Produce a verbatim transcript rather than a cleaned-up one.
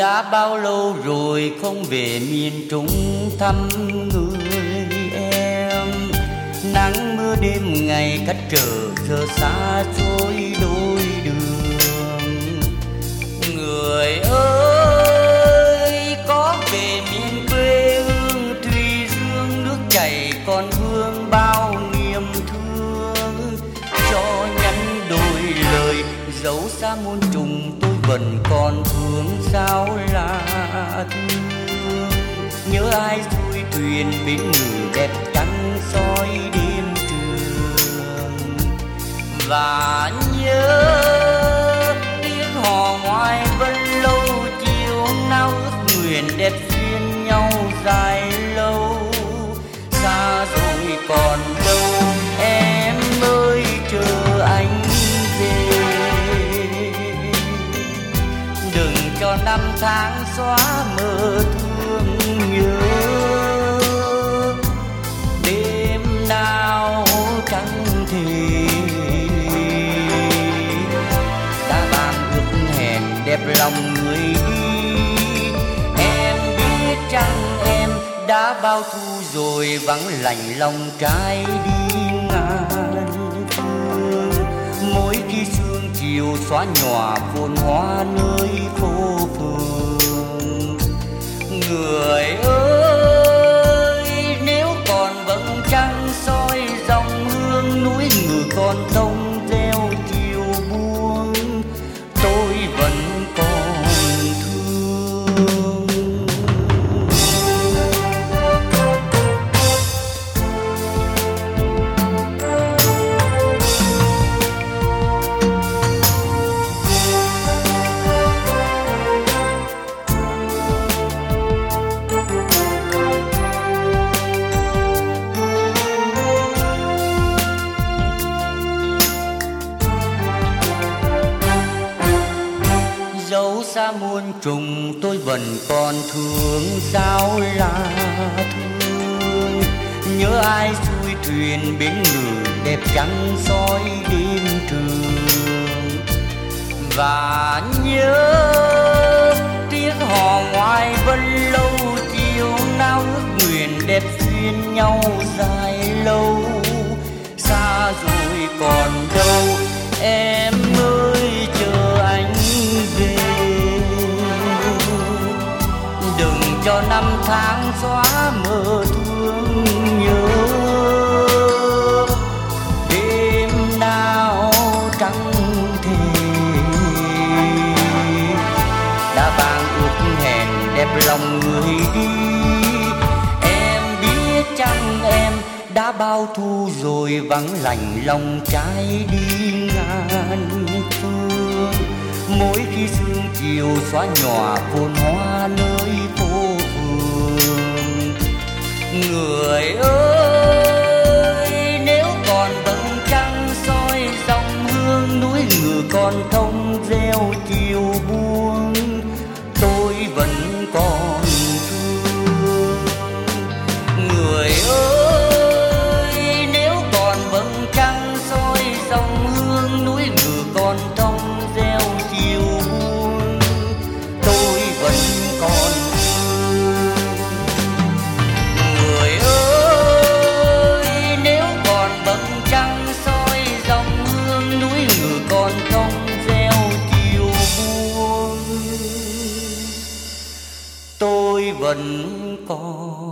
Đã bao lâu rồi không về miền Trung thăm người em. Nắng mưa đêm ngày cách trở giờ xa xôi đôi đường. Người ơi có về miền quê hương Thùy Dương, nước chảy còn vương bao niềm thương. Cho nhắn đôi lời dấu xa muôn trùng, tôi vẫn còn thương sao là thương. Nhớ ai xuôi thuyền bên người đẹp trắng soi đêm trường. Và nhớ tiếng hò ngoài vân lâu, chiều nào ước nguyện đẹp duyên nhau dài lâu. Xa rồi còn đâu em ơi chờ anh về. Đừng cho năm tháng xóa mơ thương nhớ. Đêm nào trắng thề đã ban ước hẹn đẹp lòng người đi. Em biết chăng em đã bao thu rồi vắng lạnh lòng trái đi ngàn phương. Mỗi khi sương chiều xóa nhòa phồn hoa nơi phố phường. Người ơi nếu còn vầng trăng soi dòng hương, núi người còn thông reo chiều buông, tôi vẫn còn thương. Dẫu xa muôn trùng tôi vẫn còn thương sao là thương. Nhớ ai xuôi thuyền bên người đẹp trắng soi đêm trường. Và nhớ tiếng hò ngoài vân lâu, chiều nào ước nguyện đẹp duyên nhau dài lâu. Xa rồi còn đâu em ơi chờ anh về. Đừng cho năm tháng xóa mơ thương nhớ. Đêm nào trắng thề đã ban ước hẹn đẹp lòng người đi. Em biết chăng em đã bao thu rồi vắng lạnh lòng trái đi ngàn phương. Mỗi khi sương chiều xóa nhòa phồn hoa nơi phố phường. Người ơi nếu còn vầng trăng soi dòng hương, núi ngự còn thông reo chiều buông, tôi vẫn còn thương. Người ơi nếu còn vầng trăng soi dòng hương, núi ngự còn thông reo chiều buông, tôi vẫn còn thương. Người ơi nếu còn vầng trăng soi dòng hương, núi ngự còn thông reo chiều buông, tôi vẫn còn